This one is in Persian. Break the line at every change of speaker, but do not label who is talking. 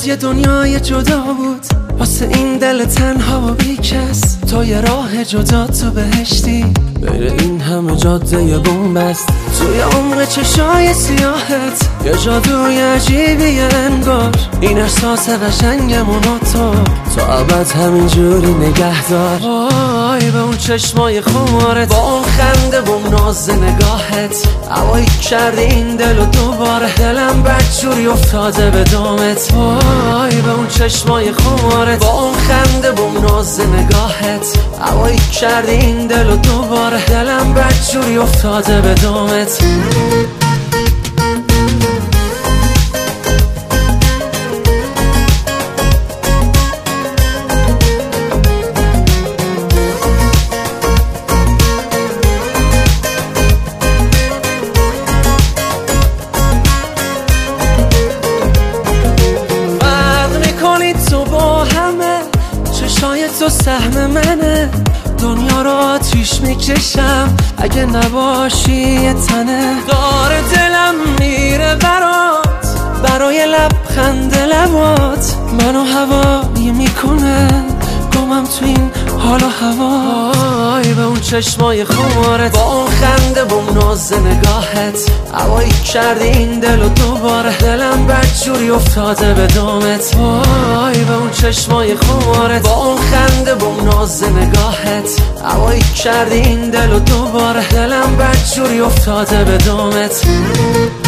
بود یه دنیای جدا بود واسه این دل تنها و بیکس. تو یه راه جدا تو بهشتی بین این همه جاده بومبست. توی عمق چشای سیاهت یه جادوی عجیبیه انگار. این احساس قشنگمون تو ابد همینجوری نگه دار. وای به اون چشمای خمارت، با اون خنده و اون ناز نگاهت، هوایی کردی این دل و دوباره دلم بدجوری افتاده به دامت. وای به اون چشمای خمارت، با اون خنده و اون ناز نگاهت، هوایی کردی این دل و دوباره دلم بدجوری افتاده به دامت. تو با همه چشای تو سهم منه، دنیا رو آتیش میکشم اگه نباشی یه تنه. داره دلم میره برای لبخند لبات، منو هوایی میکنه گمم تو این حال و هوا. وای به اون چشمای خمارت، با اون خنده و اون ناز نگاهت، هوایی کردی این دل و دوباره دلم بدجوری افتاده به دامت. وای به اون چشمای خمارت، با اون خنده و اون ناز نگاهت، هوایی کردی این دل و دوباره دلم بدجوری افتاده به دامت.